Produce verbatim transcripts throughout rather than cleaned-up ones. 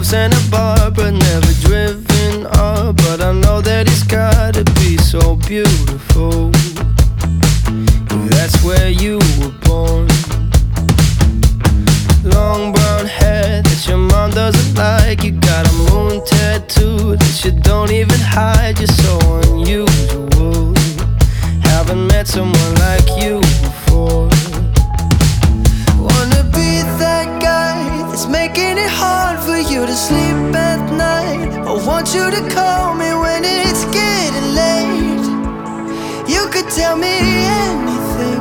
Santa Barbara, never driven up, but I know that it's gotta be so beautiful. If that's where you were born. Long brown hair that your mom doesn't like. You got a moon tattoo that you don't even hide. You're so unusual. Haven't met someone like you before. Wanna be that guy that's making it hard for you to sleep at night. I want you to call me when it's getting late. You could tell me anything.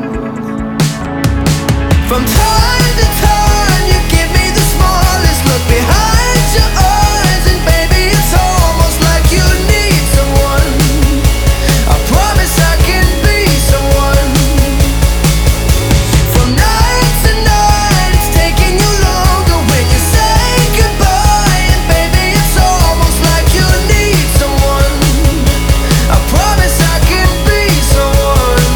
From time to time you give me the smallest look behind your eyes, and baby it's almost like you need someone. I promise I can be someone. From night to night it's taking you longer when you say goodbye, and baby it's almost like you need someone. I promise I can be someone.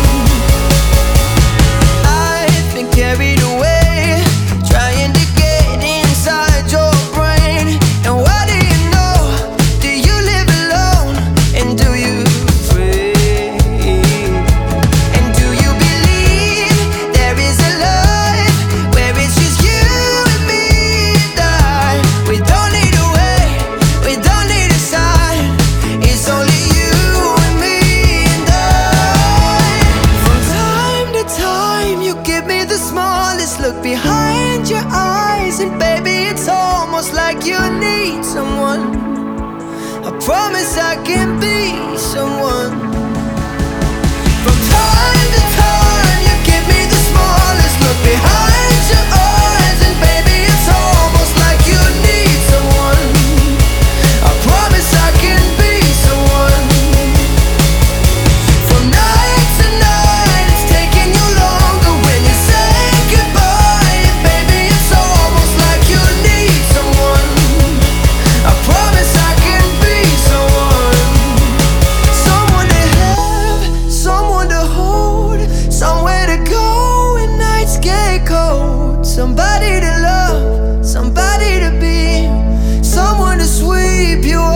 I've been carried away trying to get inside your brain. And what do you know? Do you live alone? And do you pray? And do you believe there is a life where it's just you and me and I? We don't need a way, we don't need a sign. It's only you and me and I. From time to time you give me the smallest look behind your eyes, and baby it's almost like you need someone. I promise I can be someone. From time to time you give me the smallest look behind your eyes, and baby it's almost like you need someone. I promise I can be someone. From night to night it's taking you longer when you say goodbye, and baby it's almost like you need someone. I promise I can be someone. Someone to have, someone to hold, somewhere to go when nights get cold. Somebody to love, somebody to be, someone to sweep you